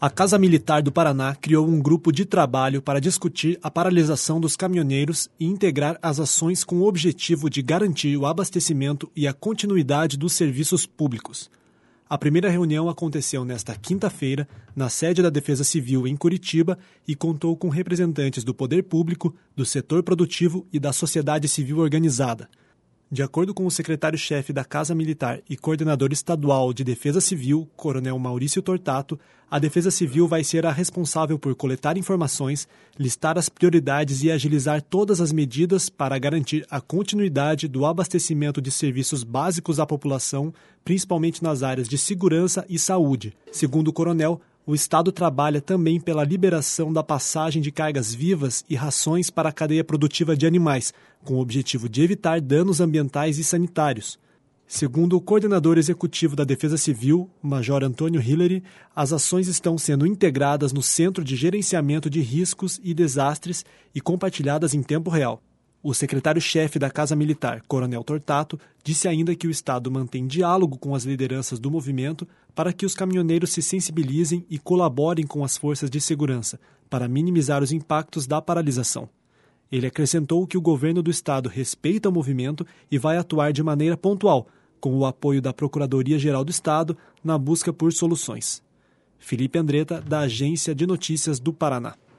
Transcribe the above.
A Casa Militar do Paraná criou um grupo de trabalho para discutir a paralisação dos caminhoneiros e integrar as ações com o objetivo de garantir o abastecimento e a continuidade dos serviços públicos. A primeira reunião aconteceu nesta quinta-feira, na sede da Defesa Civil em Curitiba e contou com representantes do poder público, do setor produtivo e da sociedade civil organizada. De acordo com o secretário-chefe da Casa Militar e coordenador estadual de Defesa Civil, Coronel Maurício Tortato, a Defesa Civil vai ser a responsável por coletar informações, listar as prioridades e agilizar todas as medidas para garantir a continuidade do abastecimento de serviços básicos à população, principalmente nas áreas de segurança e saúde. Segundo o coronel, o Estado trabalha também pela liberação da passagem de cargas vivas e rações para a cadeia produtiva de animais, com o objetivo de evitar danos ambientais e sanitários. Segundo o coordenador executivo da Defesa Civil, Major Antônio Hillary, as ações estão sendo integradas no Centro de Gerenciamento de Riscos e Desastres e compartilhadas em tempo real. O secretário-chefe da Casa Militar, Coronel Tortato, disse ainda que o Estado mantém diálogo com as lideranças do movimento para que os caminhoneiros se sensibilizem e colaborem com as forças de segurança, para minimizar os impactos da paralisação. Ele acrescentou que o governo do Estado respeita o movimento e vai atuar de maneira pontual, com o apoio da Procuradoria-Geral do Estado na busca por soluções. Felipe Andretta, da Agência de Notícias do Paraná.